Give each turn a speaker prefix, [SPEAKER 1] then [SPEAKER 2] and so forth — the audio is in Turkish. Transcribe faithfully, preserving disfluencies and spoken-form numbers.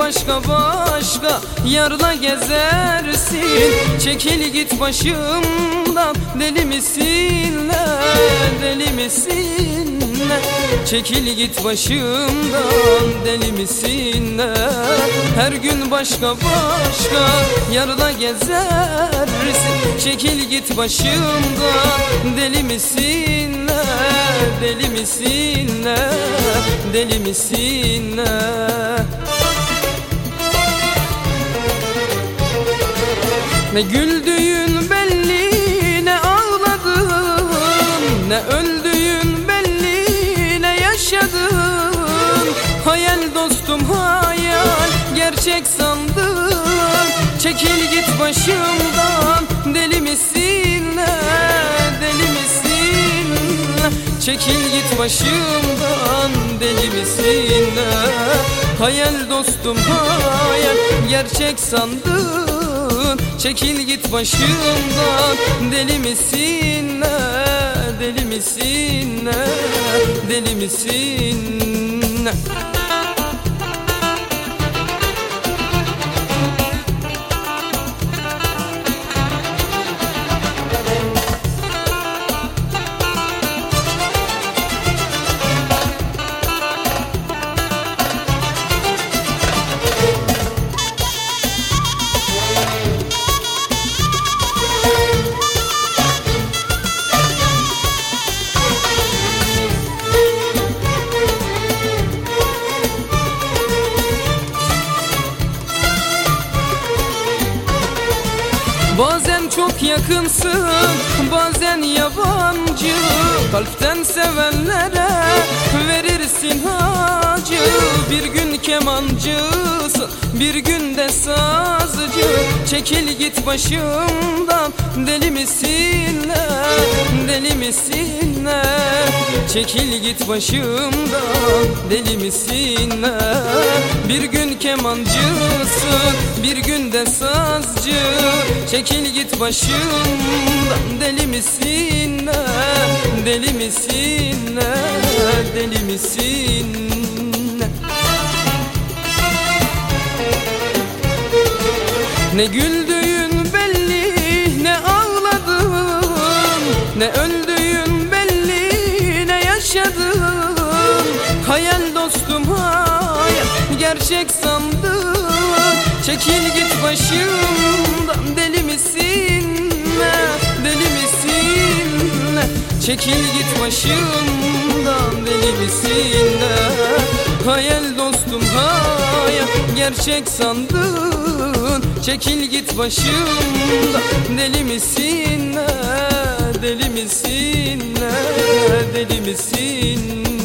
[SPEAKER 1] başka başka yarla gezersin. Çekil git başımdan, deli misin ne, deli misin ne? Çekil git başımdan, deli misin ne? Her gün başka başka yarla gezersin. Çekil git başımdan, deli misin ne, deli misin ne, deli misin ne? Ne güldüğün belli, ne ağladın, ne öldüğün belli, ne yaşadın. Hayal dostum hayal, gerçek sandım. Çekil git başımdan, deli misin ne, deli misin ne? Çekil git başımdan, deli misin ne? Hayal dostum hayal, gerçek sandım. Çekil git başımdan, deli misin ne, deli misin ne, deli misin ne? Bazen çok yakınsın, bazen yabancı. Kalpten sevenlere verirsin acı. Bir gün kemancısın, bir gün de sazcı. Çekil git başımdan, deli misin ne, deli misin ne? Çekil git başımdan, deli misin ne? Bir gün kemancısın, bir gün de sazcı. Çekil git başımdan, deli misin ne, deli misin ne, deli misin ne? Ne güldüğün belli, ne ağladın, ne öldüğün belli, ne yaşadın. Hayal dostum hayal, gerçek sandım. Çekil git başımdan, deli misin ne, deli misin ne? Çekil git başımdan, deli misin ne? Hayal dostum hayal, gerçek sandın. Çekil git başımdan, deli misin ne, deli misin ne, deli misin